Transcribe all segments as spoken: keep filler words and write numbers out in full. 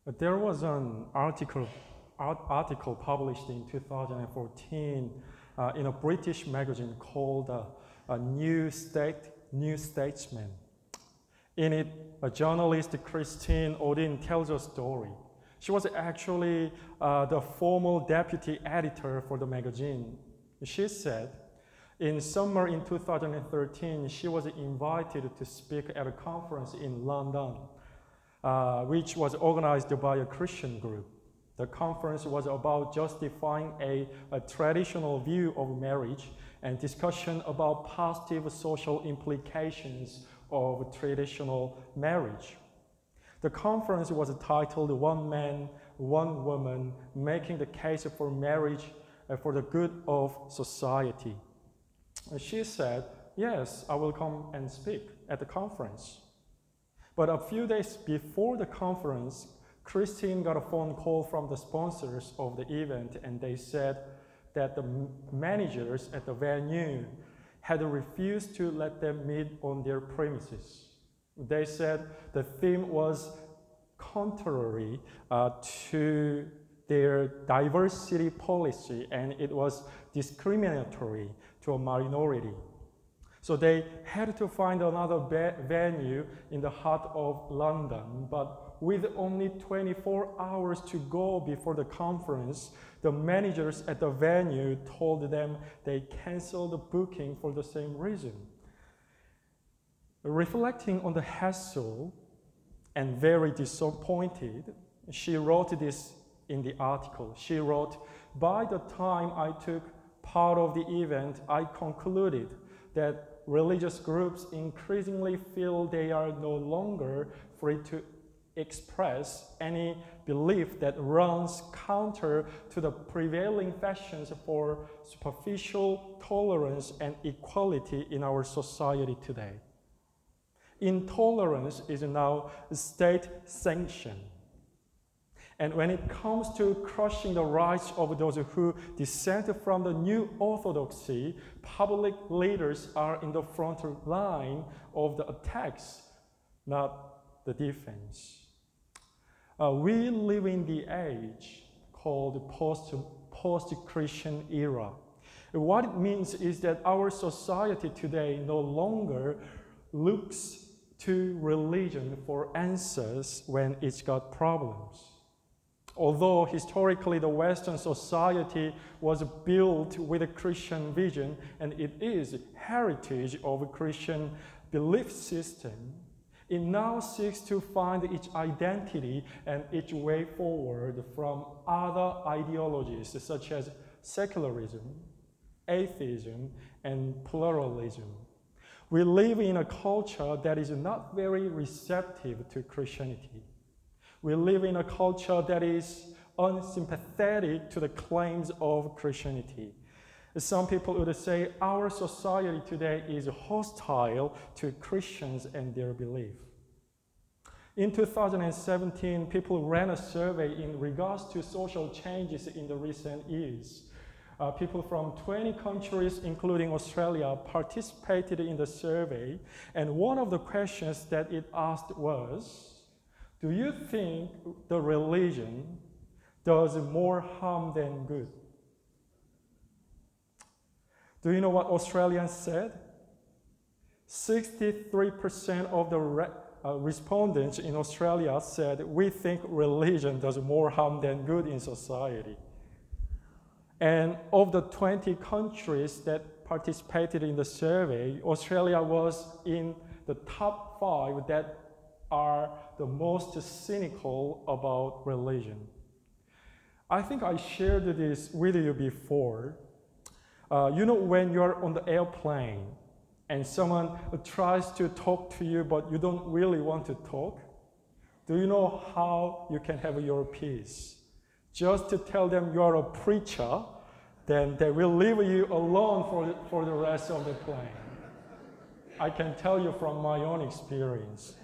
There was an article, art, article published in two thousand fourteen uh, in a British magazine called uh, a New State, New Statesman. In it, a journalist, Christine Odin, tells a story. She was actually uh, the former deputy editor for the magazine. She said, in summer in two thousand thirteen, she was invited to speak at a conference in London, uh, which was organized by a Christian group. The conference was about justifying a, a traditional view of marriage and discussion about positive social implications of traditional marriage. The conference was titled One Man, One Woman, Making the Case for Marriage for the Good of Society. She said, yes, I will come and speak at the conference. But a few days before the conference, Christine got a phone call from the sponsors of the event, and they said that the managers at the venue had refused to let them meet on their premises. They said the theme was contrary uh, to their diversity policy, and it was discriminatory to a minority. So they had to find another venue in the heart of London, but with only twenty-four hours to go before the conference, the managers at the venue told them they canceled the booking for the same reason. Reflecting on the hassle and very disappointed, she wrote this in the article. She wrote, by the time I took part of the event, I concluded that religious groups increasingly feel they are no longer free to express any belief that runs counter to the prevailing fashions for superficial tolerance and equality in our society today. Intolerance is now state-sanctioned. And when it comes to crushing the rights of those who dissent from the new orthodoxy, public leaders are in the front line of the attacks, not the defense. Uh, we live in the age called post, post-Christian era. What it means is that our society today no longer looks to religion for answers when it's got problems. Although historically the Western society was built with a Christian vision, and it is heritage of a Christian belief system, it now seeks to find its identity and its way forward from other ideologies such as secularism, atheism, and pluralism. We live in a culture that is not very receptive to Christianity. We live in a culture that is unsympathetic to the claims of Christianity. Some people would say our society today is hostile to Christians and their belief. In two thousand seventeen, people ran a survey in regards to social changes in the recent years. Uh, people from twenty countries, including Australia, participated in the survey, and one of the questions that it asked was, do you think the religion does more harm than good? Do you know what Australians said? sixty-three percent of the re uh, respondents in Australia said, we think religion does more harm than good in society. And of the twenty countries that participated in the survey, Australia was in the top five that are the most cynical about religion. I think I shared this with you before. Uh, you know, when you're on the airplane and someone tries to talk to you but you don't really want to talk, do you know how you can have your peace? Just to tell them you're a preacher, then they will leave you alone for the, for the rest of the plane. I can tell you from my own experience.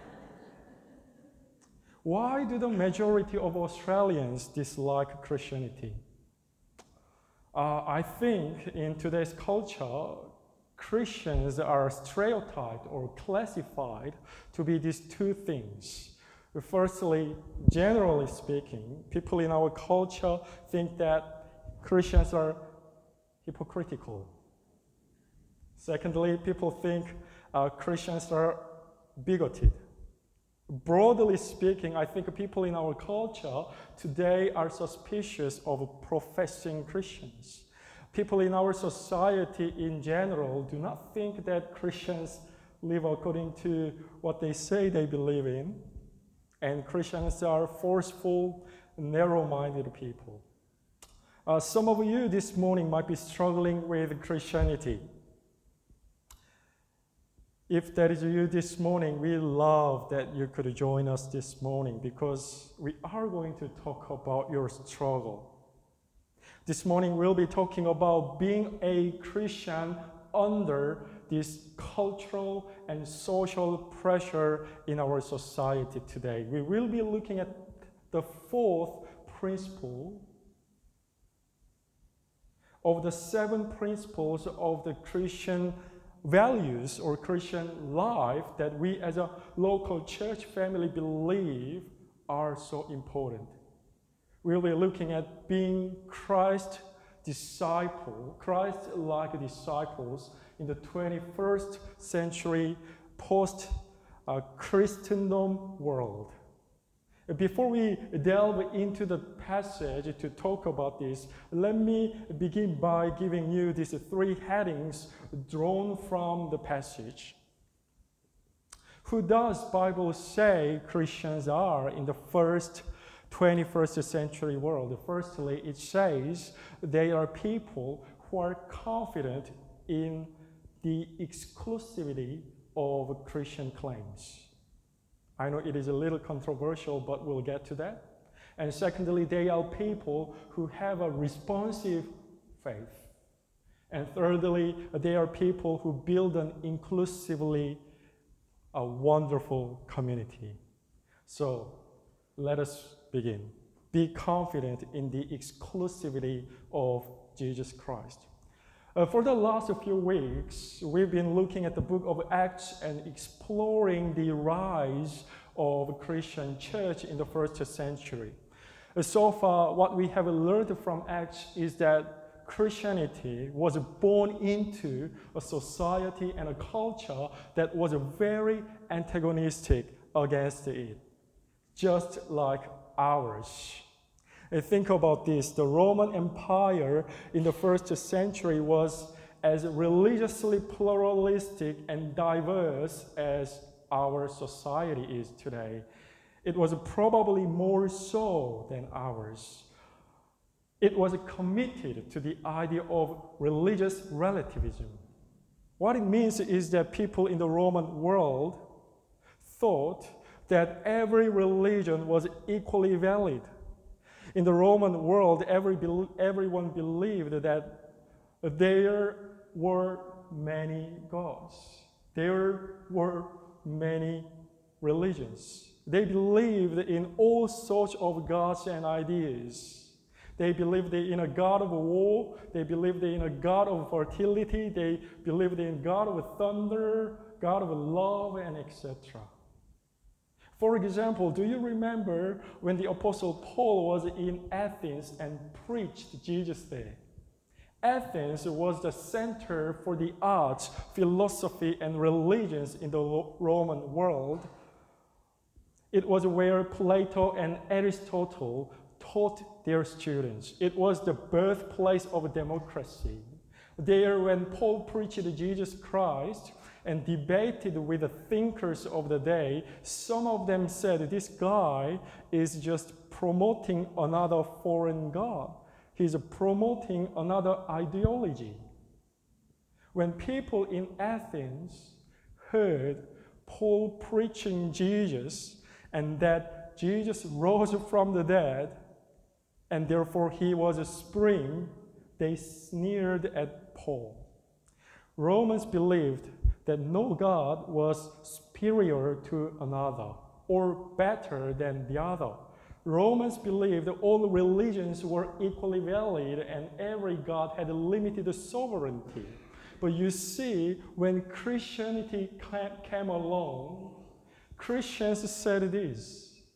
Why do the majority of Australians dislike Christianity? Uh, I think in today's culture, Christians are stereotyped or classified to be these two things. Firstly, generally speaking, people in our culture think that Christians are hypocritical. Secondly, people think uh, Christians are bigoted. Broadly speaking, I think people in our culture today are suspicious of professing Christians. People in our society in general do not think that Christians live according to what they say they believe in, and Christians are forceful, narrow-minded people. Uh, some of you this morning might be struggling with Christianity. If that is you this morning, we love that you could join us this morning because we are going to talk about your struggle. This morning we'll be talking about being a Christian under this cultural and social pressure in our society today. We will be looking at the fourth principle of the seven principles of the Christian values or Christian life that we as a local church family believe are so important. We'll be looking at being Christ disciple, Christ-like disciples in the twenty-first century post-Christendom world. Before we delve into the passage to talk about this, let me begin by giving you these three headings drawn from the passage. Who does Bible say Christians are in the first twenty-first century world? Firstly, it says they are people who are confident in the exclusivity of Christian claims. I know it is a little controversial, but we'll get to that. And secondly, they are people who have a responsive faith. And thirdly, they are people who build an inclusively a wonderful community. So let us begin. Be confident in the exclusivity of Jesus Christ. Uh, for the last few weeks, we've been looking at the book of Acts and exploring the rise of Christian church in the first century. Uh, so far, what we have learned from Acts is that Christianity was born into a society and a culture that was very antagonistic against it, just like ours. Think about this. The Roman Empire in the first century was as religiously pluralistic and diverse as our society is today. It was probably more so than ours. It was committed to the idea of religious relativism. What it means is that people in the Roman world thought that every religion was equally valid. In the Roman world, every, everyone believed that there were many gods. There were many religions. They believed in all sorts of gods and ideas. They believed in a god of war. They believed in a god of fertility. They believed in God of thunder, God of love, and et cetera. For example, do you remember when the Apostle Paul was in Athens and preached Jesus there? Athens was the center for the arts, philosophy, and religions in the Roman world. It was where Plato and Aristotle taught their students. It was the birthplace of democracy. There, when Paul preached Jesus Christ and debated with the thinkers of the day, some of them said, this guy is just promoting another foreign god. He's promoting another ideology. When people in Athens heard Paul preaching Jesus and that Jesus rose from the dead and therefore he was a spring, they sneered at Paul. Romans believed that no God was superior to another or better than the other. Romans believed that all religions were equally valid and every God had limited sovereignty. But you see, when Christianity came along, Christians said this: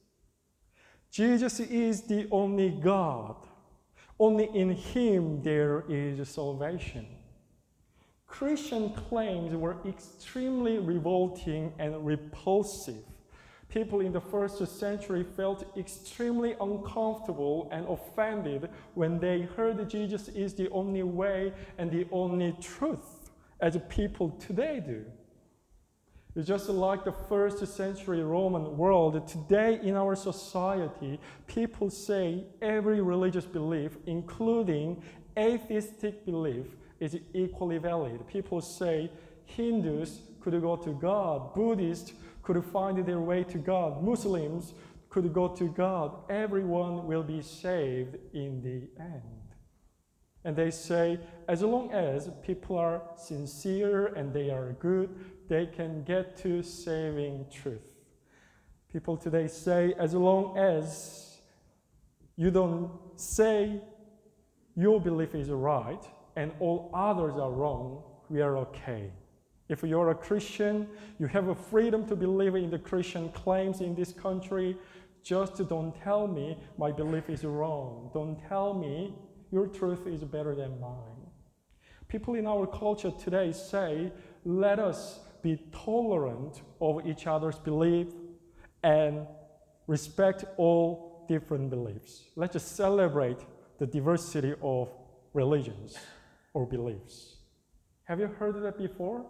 Jesus is the only God. Only in Him there is salvation. Christian claims were extremely revolting and repulsive. People in the first century felt extremely uncomfortable and offended when they heard Jesus is the only way and the only truth, as people today do. It's just like the first century Roman world. Today in our society, people say every religious belief, including atheistic belief, is equally valid. People say Hindus could go to God, Buddhists could find their way to God, Muslims could go to God. Everyone will be saved in the end. And they say, as long as people are sincere and they are good, they can get to saving truth. People today say, as long as you don't say your belief is right and all others are wrong, we are okay. If you're a Christian, you have a freedom to believe in the Christian claims in this country. Just don't tell me my belief is wrong. Don't tell me your truth is better than mine. People in our culture today say, let us be tolerant of each other's belief and respect all different beliefs. Let's just celebrate the diversity of religions or beliefs. Have you heard that before?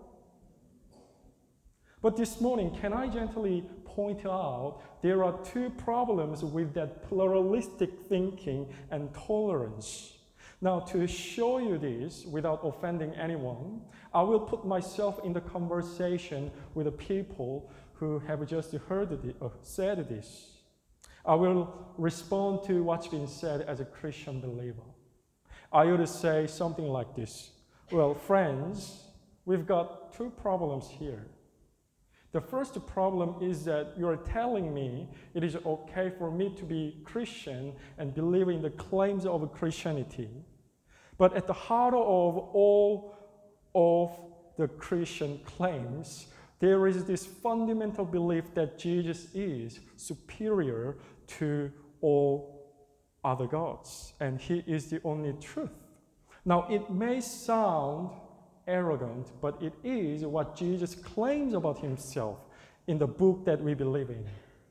But this morning, can I gently point out there are two problems with that pluralistic thinking and tolerance. Now, to show you this without offending anyone, I will put myself in the conversation with the people who have just heard it, uh, said this. I will respond to what's been said as a Christian believer. I would say something like this. Well, friends, we've got two problems here. The first problem is that you're telling me it is okay for me to be Christian and believe in the claims of Christianity. But at the heart of all of the Christian claims, there is this fundamental belief that Jesus is superior to all other gods, and He is the only truth. Now, it may sound arrogant, but it is what Jesus claims about Himself in the book that we believe in.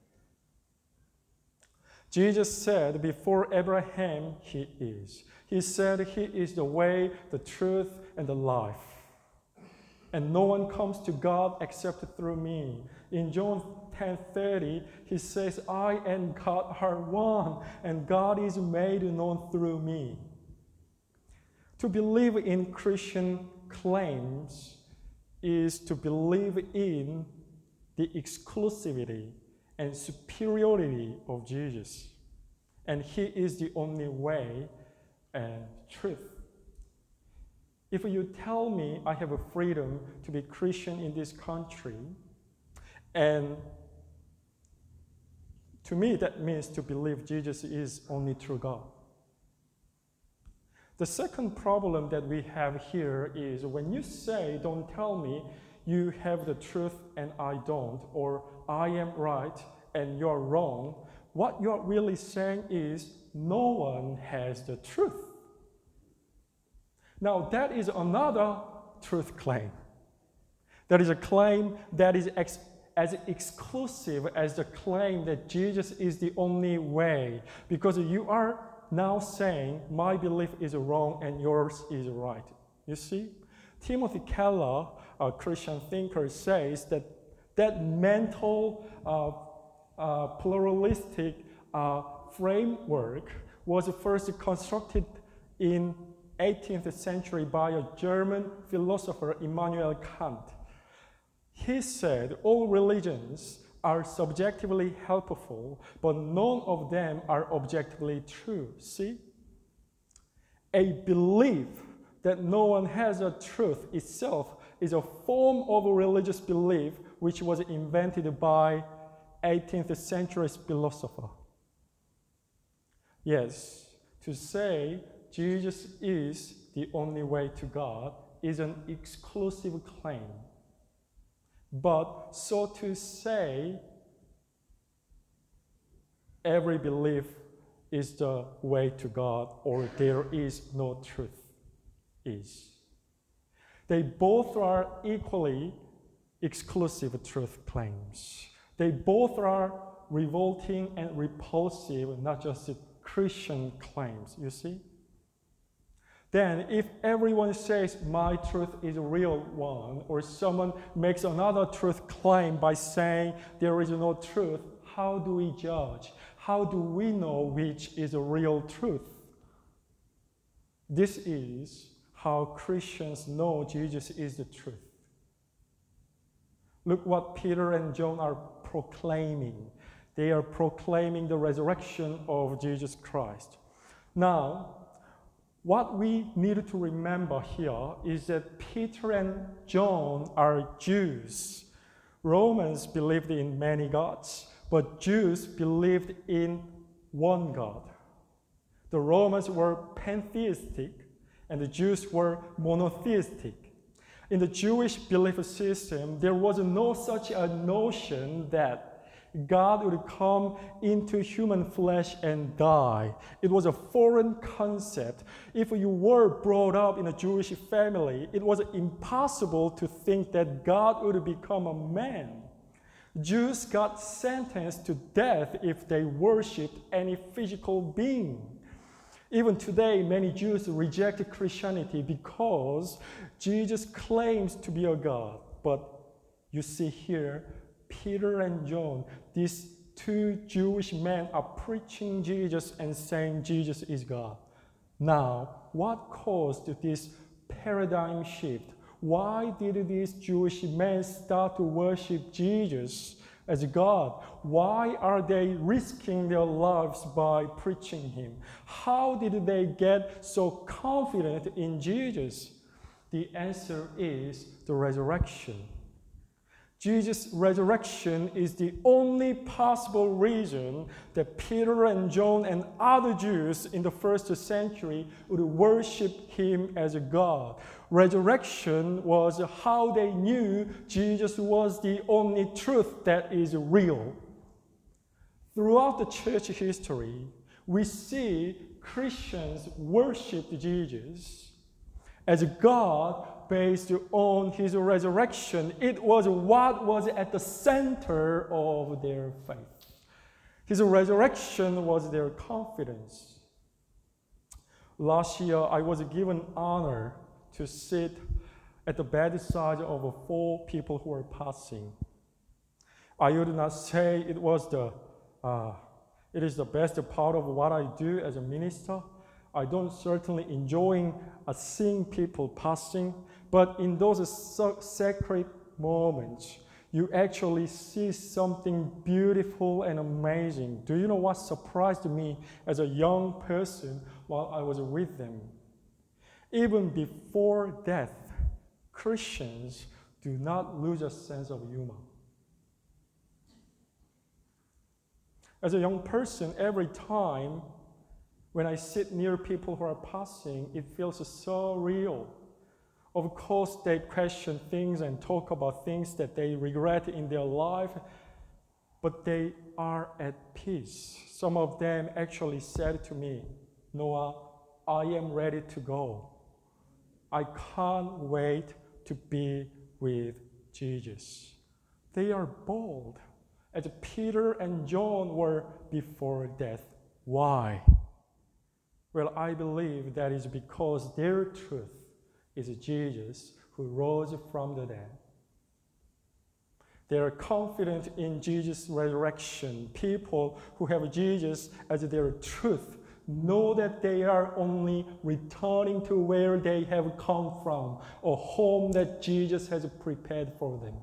Jesus said, before Abraham, He is. He said He is the way, the truth, and the life. And no one comes to God except through me. In John ten thirty, He says, I and God are one, and God is made known through me. To believe in Christian claims is to believe in the exclusivity and superiority of Jesus. And He is the only way and truth. If you tell me I have a freedom to be Christian in this country, and to me that means to believe Jesus is only true God. The second problem that we have here is when you say, don't tell me you have the truth and I don't, or I am right and you're wrong, what you're really saying is no one has the truth. Now that is another truth claim. That is a claim that is ex- as exclusive as the claim that Jesus is the only way, because you are now saying my belief is wrong and yours is right. You see? Timothy Keller, a Christian thinker, says that that mental uh, uh, pluralistic uh, framework was first constructed in eighteenth century by a German philosopher, Immanuel Kant. He said all religions are subjectively helpful, but none of them are objectively true. See? A belief that no one has a truth itself is a form of a religious belief which was invented by eighteenth century philosopher. Yes, to say Jesus is the only way to God is an exclusive claim. But so to say every belief is the way to God, or there is no truth is. They both are equally exclusive truth claims. They both are revolting and repulsive, not just Christian claims, you see? Then if everyone says my truth is a real one, or someone makes another truth claim by saying there is no truth, how do we judge? How do we know which is a real truth? This is how Christians know Jesus is the truth. Look what Peter and John are proclaiming. They are proclaiming the resurrection of Jesus Christ. Now, what we need to remember here is that Peter and John are Jews. Romans believed in many gods, but Jews believed in one God. The Romans were pantheistic, and the Jews were monotheistic. In the Jewish belief system, there was no such a notion that God would come into human flesh and die. It was a foreign concept. If you were brought up in a Jewish family, it was impossible to think that God would become a man. Jews got sentenced to death if they worshipped any physical being. Even today, many Jews reject Christianity because Jesus claims to be a God. But you see here, Peter and John, these two Jewish men are preaching Jesus and saying Jesus is God. Now, what caused this paradigm shift? Why did these Jewish men start to worship Jesus as God? Why are they risking their lives by preaching him? How did they get so confident in Jesus? The answer is the resurrection. Jesus' resurrection is the only possible reason that Peter and John and other Jews in the first century would worship him as a God. Resurrection was how they knew Jesus was the only truth that is real. Throughout the church history, we see Christians worship Jesus as God based on his resurrection. It was what was at the center of their faith. His resurrection was their confidence. Last year, I was given honor to sit at the bedside of four people who were passing. I would not say it was the uh, it is the best part of what I do as a minister. I don't certainly enjoy uh, seeing people passing, but in those so sacred moments, you actually see something beautiful and amazing. Do you know what surprised me as a young person while I was with them? Even before death, Christians do not lose a sense of humor. As a young person, every time when I sit near people who are passing, it feels so real. Of course, they question things and talk about things that they regret in their life, but they are at peace. Some of them actually said to me, Noah, I am ready to go. I can't wait to be with Jesus. They are bold, as Peter and John were before death. Why? Well, I believe that is because their truth is Jesus who rose from the dead. They are confident in Jesus' resurrection. People who have Jesus as their truth know that they are only returning to where they have come from, a home that Jesus has prepared for them.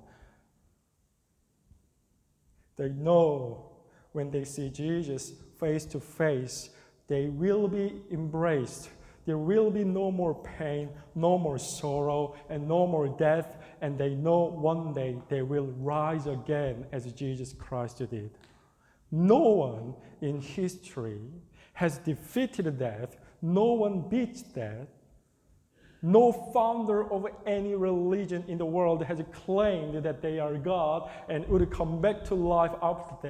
They know when they see Jesus face to face, they will be embraced. There will be no more pain, no more sorrow, and no more death, and they know one day they will rise again as Jesus Christ did. No one in history has defeated death. No one beats death. No founder of any religion in the world has claimed that they are God and would come back to life after death.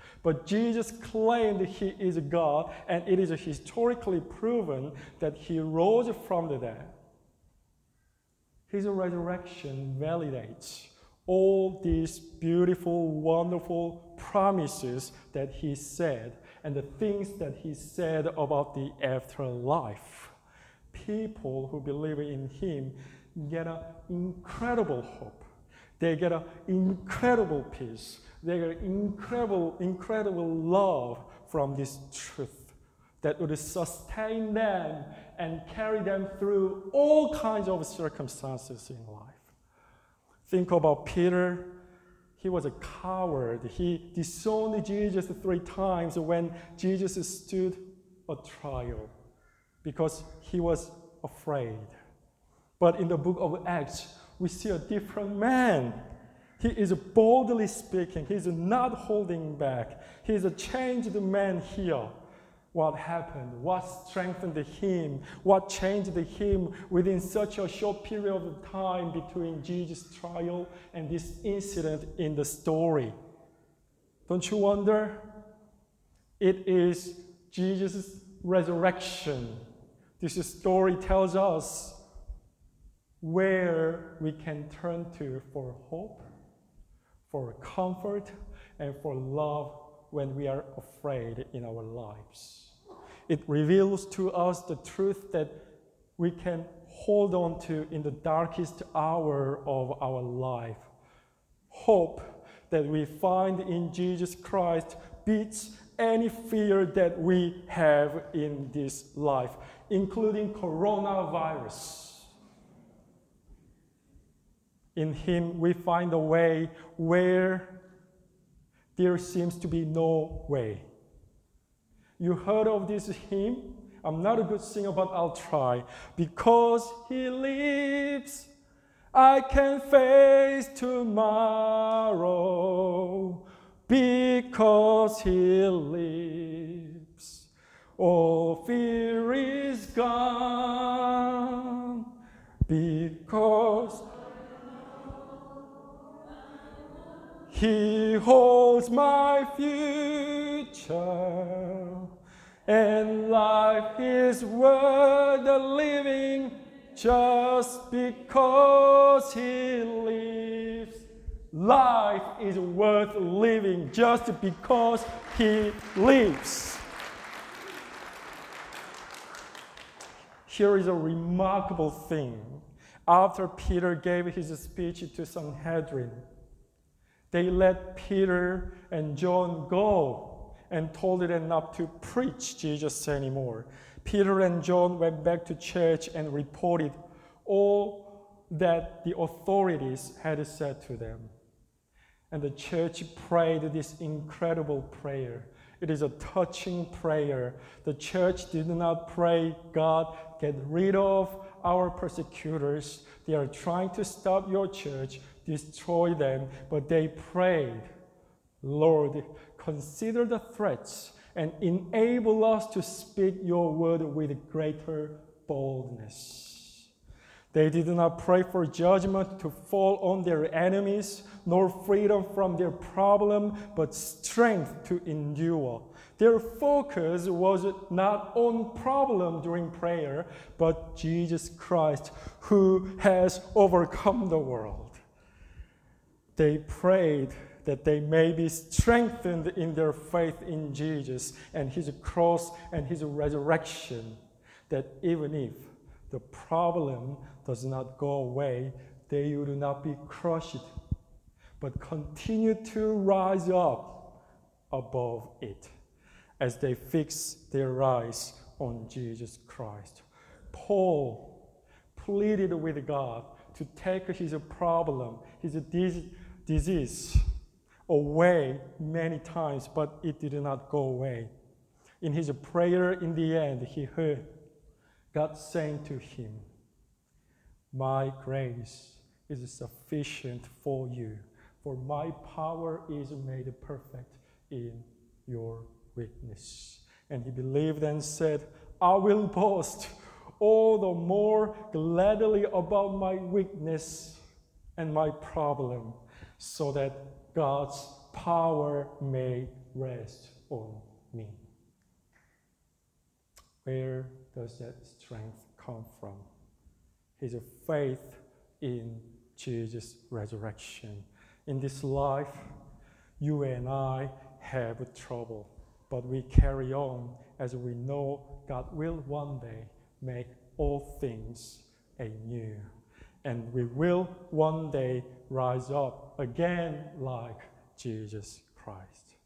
But Jesus claimed he is God, and it is historically proven that he rose from the dead. His resurrection validates all these beautiful, wonderful promises that he said and the things that he said about the afterlife. People who believe in him get an incredible hope. They get an incredible peace. They get incredible, incredible love from this truth that would sustain them and carry them through all kinds of circumstances in life. Think about Peter. He was a coward. He disowned Jesus three times when Jesus stood a trial because he was afraid. But in the book of Acts, we see a different man. He is boldly speaking. He's not holding back. He's a changed man here. What happened? What strengthened him? What changed him within such a short period of time between Jesus' trial and this incident in the story? Don't you wonder? It is Jesus' resurrection. This story tells us where we can turn to for hope, for comfort, and for love when we are afraid in our lives. It reveals to us the truth that we can hold on to in the darkest hour of our life. Hope that we find in Jesus Christ beats any fear that we have in this life, including coronavirus. In him, we find a way where there seems to be no way. You heard of this hymn? I'm not a good singer, but I'll try. Because he lives, I can face tomorrow. Because he lives, all fear is gone. Because he holds my future, and life is worth the living just because he lives. Life is worth living just because he lives. Here is a remarkable thing. After Peter gave his speech to Sanhedrin, they let Peter and John go and told them not to preach Jesus anymore. Peter and John went back to church and reported all that the authorities had said to them. And the church prayed this incredible prayer. It is a touching prayer. The church did not pray, God, get rid of our persecutors. They are trying to stop your church, destroy them. But they prayed, Lord, consider the threats and enable us to speak your word with greater boldness. They did not pray for judgment to fall on their enemies, nor freedom from their problem, but strength to endure. Their focus was not on problem during prayer, but Jesus Christ, who has overcome the world. They prayed that they may be strengthened in their faith in Jesus and his cross and his resurrection, that even if the problem does not go away, they would not be crushed, but continue to rise up above it as they fix their eyes on Jesus Christ. Paul pleaded with God to take his problem, his disease, away many times, but it did not go away. In his prayer, in the end, he heard God saying to him, my grace is sufficient for you, for my power is made perfect in your weakness. And he believed and said, I will boast all the more gladly about my weakness and my problem, so that God's power may rest on me. Where does that strength come from? His faith in Jesus' resurrection. In this life, you and I have trouble, but we carry on as we know God will one day make all things anew. And we will one day rise up again like Jesus Christ.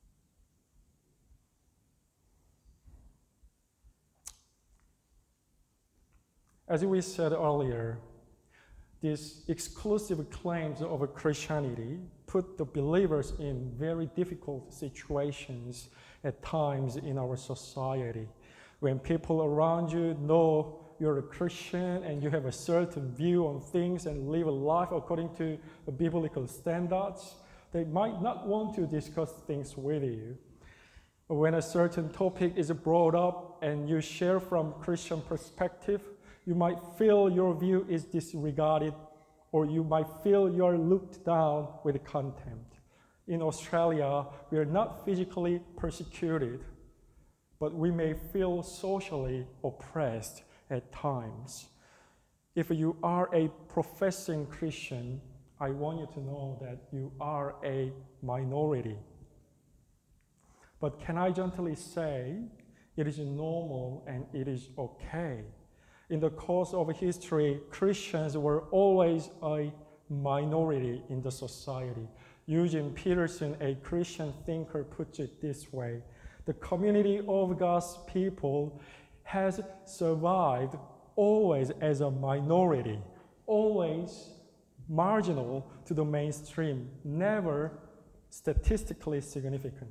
As we said earlier, these exclusive claims of Christianity put the believers in very difficult situations at times in our society. When people around you know you're a Christian and you have a certain view on things and live a life according to the biblical standards, they might not want to discuss things with you. When a certain topic is brought up and you share from Christian perspective, you might feel your view is disregarded, or you might feel you're looked down with contempt. In Australia, we are not physically persecuted, but we may feel socially oppressed at times. If you are a professing Christian, I want you to know that you are a minority. But can I gently say, it is normal and it is okay. In the course of history, Christians were always a minority in the society. Eugene Peterson, a Christian thinker, puts it this way: the community of God's people has survived always as a minority, always marginal to the mainstream, never statistically significant.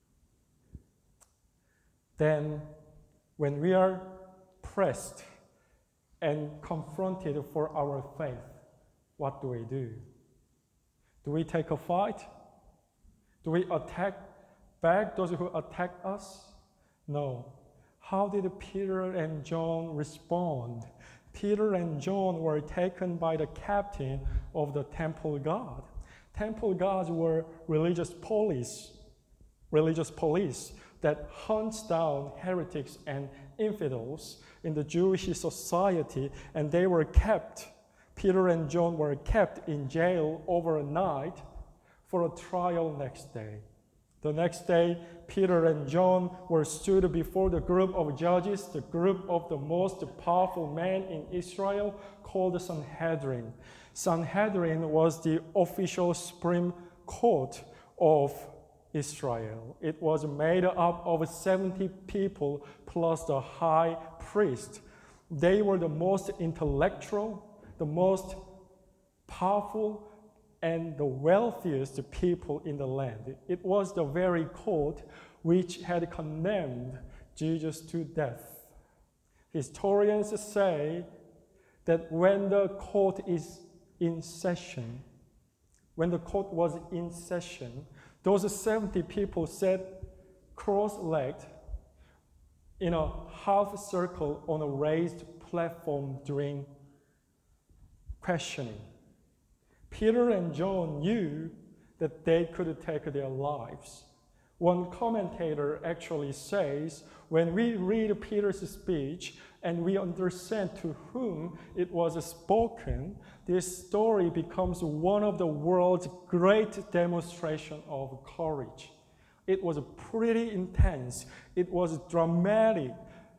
Then, when we are pressed and confronted for our faith, what do we do? Do we take a fight? Do we attack back those who attack us? No. How did Peter and John respond? Peter and John were taken by the captain of the temple guard. Temple guards were religious police, religious police that hunts down heretics and infidels in the Jewish society, and they were kept, Peter and John were kept in jail overnight for a trial next day. The next day, Peter and John were stood before the group of judges, the group of the most powerful men in Israel, called the Sanhedrin. Sanhedrin was the official Supreme Court of Israel. It was made up of seventy people plus the high priest. They were the most intellectual, the most powerful, and the wealthiest people in the land. It was the very court which had condemned Jesus to death. Historians say that when the court is in session, when the court was in session, those seventy people sat cross-legged in a half circle on a raised platform during questioning. Peter and John knew that they could take their lives. One commentator actually says, when we read Peter's speech and we understand to whom it was spoken, this story becomes one of the world's great demonstrations of courage. It was pretty intense. It was dramatic.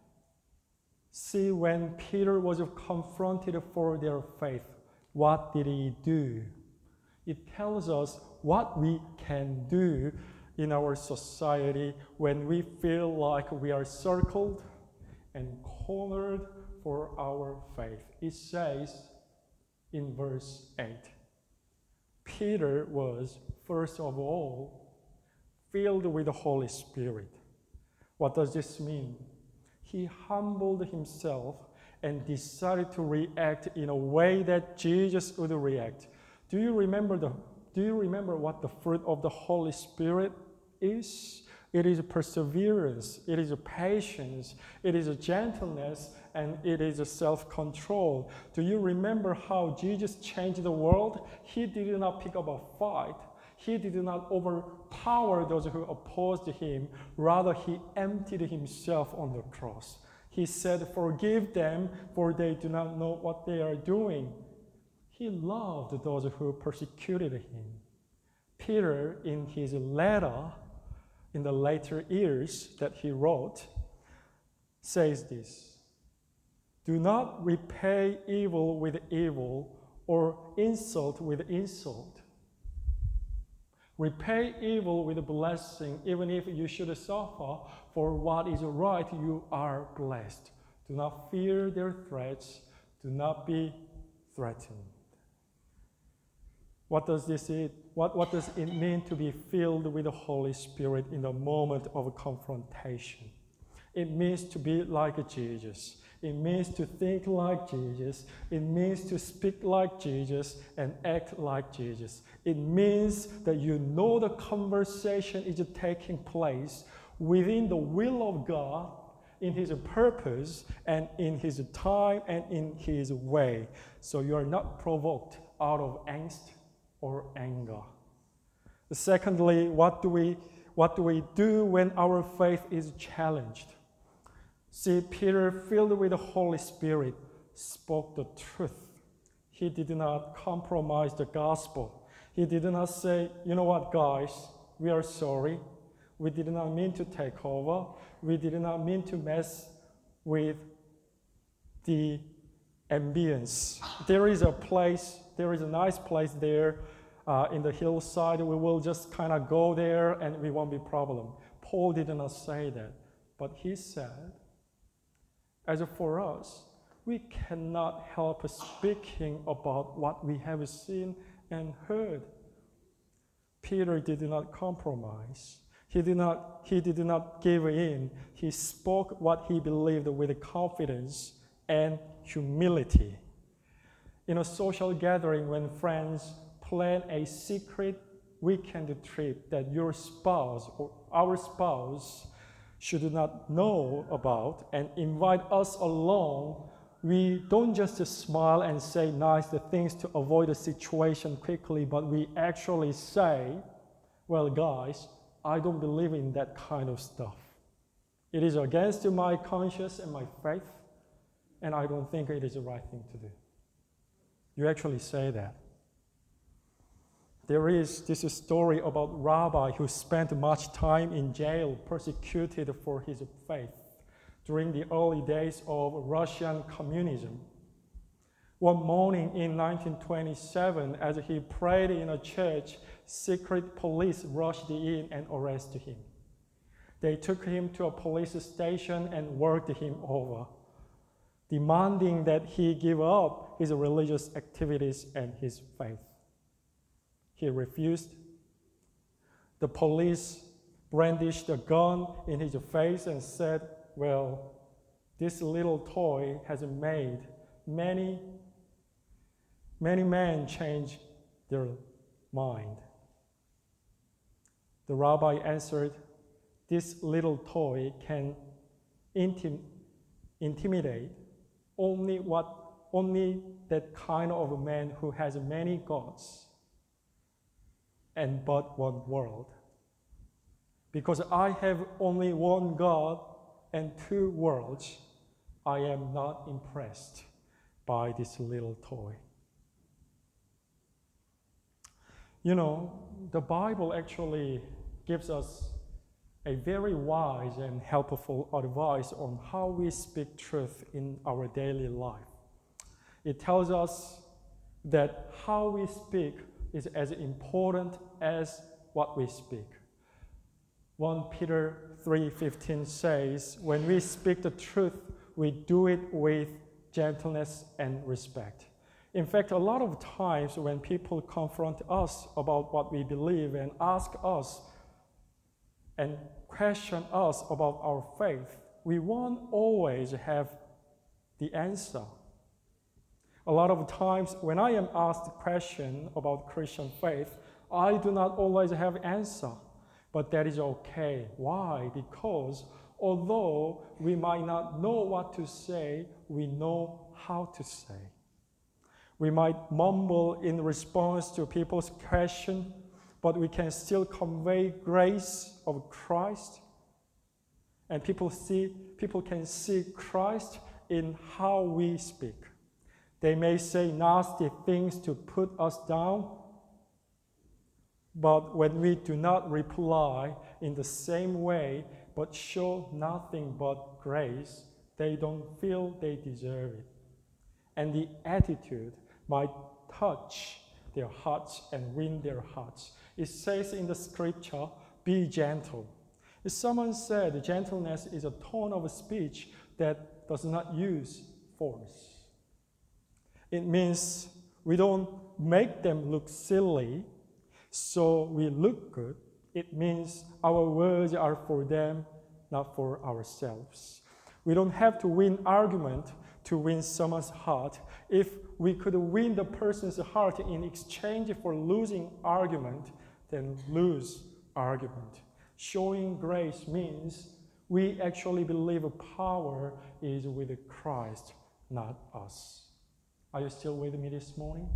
See, when Peter was confronted for their faith, what did he do? It tells us what we can do in our society when we feel like we are circled and cornered for our faith. It says in verse eight, Peter was, first of all, filled with the Holy Spirit. What does this mean? He humbled himself and decided to react in a way that Jesus would react. Do you remember the do you remember what the fruit of the Holy Spirit is? It is perseverance, it is patience, it is gentleness, and it is self-control. Do you remember how Jesus changed the world? He did not pick up a fight. He did not overpower those who opposed him. Rather, he emptied himself on the cross. He said, "Forgive them, for they do not know what they are doing." He loved those who persecuted him. Peter, in his letter, in the later years that he wrote, says this: "Do not repay evil with evil or insult with insult. Repay evil with a blessing, even if you should suffer for what is right, you are blessed. Do not fear their threats. Do not be threatened." What does this mean? What, what does it mean to be filled with the Holy Spirit in the moment of confrontation? It means to be like Jesus. It means to think like Jesus. It means to speak like Jesus and act like Jesus. It means that you know the conversation is taking place within the will of God, in His purpose, and in His time, and in His way. So you are not provoked out of angst or anger. Secondly, what do we, what do we do when our faith is challenged? See, Peter, filled with the Holy Spirit, spoke the truth. He did not compromise the gospel. He did not say, "You know what, guys, we are sorry. We did not mean to take over. We did not mean to mess with the ambience. There is a place, there is a nice place there uh, in the hillside. We will just kind of go there and we won't be problem." Paul did not say that, but he said, as for us, we cannot help speaking about what we have seen and heard. Peter did not compromise. He did not, he did not give in. He spoke what he believed with confidence and humility. In a social gathering, when friends plan a secret weekend trip that your spouse or our spouse should not know about and invite us along, we don't just smile and say nice things to avoid the situation quickly, but we actually say, "Well, guys, I don't believe in that kind of stuff. It is against my conscience and my faith, and I don't think it is the right thing to do." You actually say that. There is this story about a rabbi who spent much time in jail, persecuted for his faith during the early days of Russian communism. One morning in nineteen twenty-seven, as he prayed in a church, secret police rushed in and arrested him. They took him to a police station and worked him over, demanding that he give up his religious activities and his faith. He refused. The police brandished a gun in his face and said, "Well, this little toy has made many, many men change their mind." The rabbi answered, "This little toy can intim- intimidate only what only that kind of a man who has many gods and but one world. Because I have only one God and two worlds, I am not impressed by this little toy." You know, the Bible actually gives us a very wise and helpful advice on how we speak truth in our daily life. It tells us that how we speak is as important as what we speak. First Peter three fifteen says, "When we speak the truth, we do it with gentleness and respect." In fact, a lot of times when people confront us about what we believe and ask us and question us about our faith, we won't always have the answer. A lot of times when I am asked a question about Christian faith, I do not always have an answer, but that is okay. Why? Because although we might not know what to say, we know how to say. We might mumble in response to people's question, but we can still convey grace of Christ. And people see, people can see Christ in how we speak. They may say nasty things to put us down, but when we do not reply in the same way, but show nothing but grace, they don't feel they deserve it. And the attitude might touch their hearts and win their hearts. It says in the scripture, be gentle. If someone said gentleness is a tone of speech that does not use force, it means we don't make them look silly, so we look good. It means our words are for them, not for ourselves. We don't have to win argument to win someone's heart. If we could win the person's heart in exchange for losing argument, then lose argument. Showing grace means we actually believe power is with Christ, not us. Are you still with me this morning?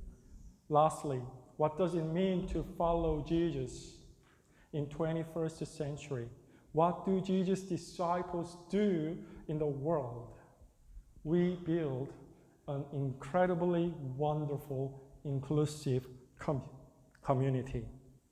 Lastly, what does it mean to follow Jesus in twenty-first century? What do Jesus' disciples do in the world? We build an incredibly wonderful, inclusive com- community.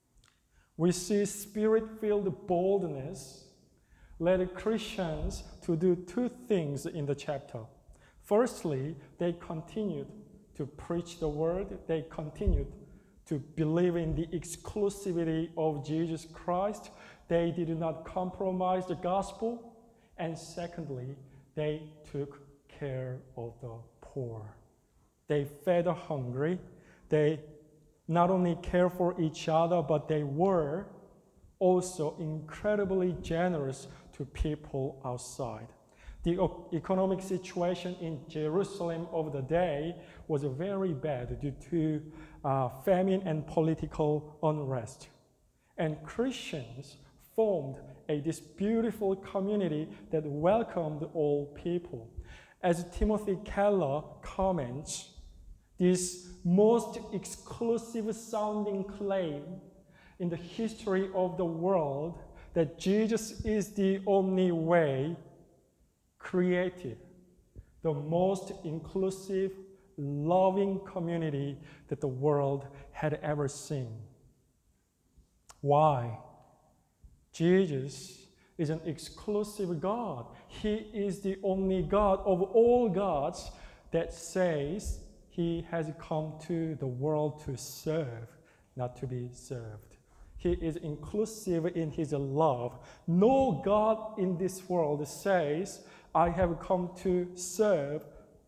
We see spirit-filled boldness led Christians to do two things in the chapter. Firstly, they continued to preach the word. They continued to believe in the exclusivity of Jesus Christ. They did not compromise the gospel. And secondly, they took care of the poor. They fed the hungry. They not only cared for each other, but they were also incredibly generous to people outside. The economic situation in Jerusalem of the day was very bad due to uh, famine and political unrest. And Christians formed a, this beautiful community that welcomed all people. As Timothy Keller comments, this most exclusive sounding claim in the history of the world that Jesus is the only way created the most inclusive, loving community that the world had ever seen. Why? Jesus is an exclusive God. He is the only God of all gods that says he has come to the world to serve, not to be served. He is inclusive in his love. No God in this world says, I have come to serve,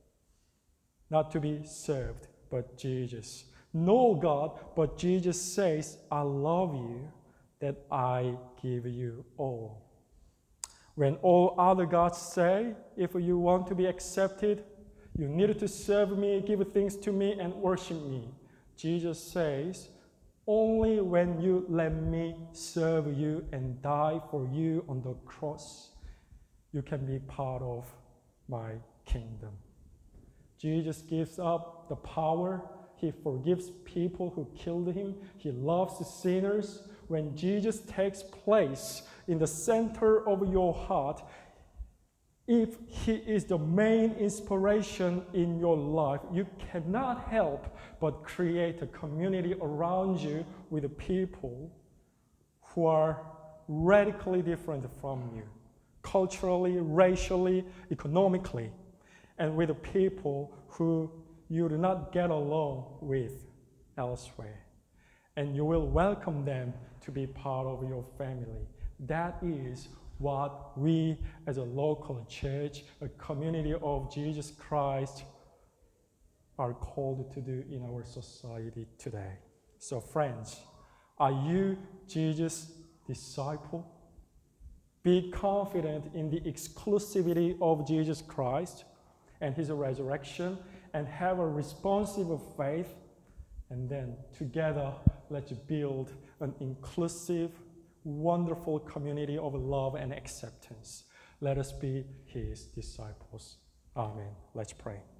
not to be served, but Jesus. No God, but Jesus says, I love you, that I give you all. When all other gods say, if you want to be accepted, you need to serve me, give things to me, and worship me. Jesus says, only when you let me serve you and die for you on the cross, you can be part of my kingdom. Jesus gives up the power. He forgives people who killed him. He loves sinners. When Jesus takes place in the center of your heart, if he is the main inspiration in your life, you cannot help but create a community around you with people who are radically different from you, culturally, racially, economically, and with people who you do not get along with elsewhere. And you will welcome them to be part of your family. That is what we as a local church, a community of Jesus Christ, are called to do in our society today. So friends, are you Jesus' disciple? Be confident in the exclusivity of Jesus Christ and his resurrection, and have a responsive faith, and then together let's build an inclusive, wonderful community of love and acceptance. Let us be his disciples. Amen. Let's pray.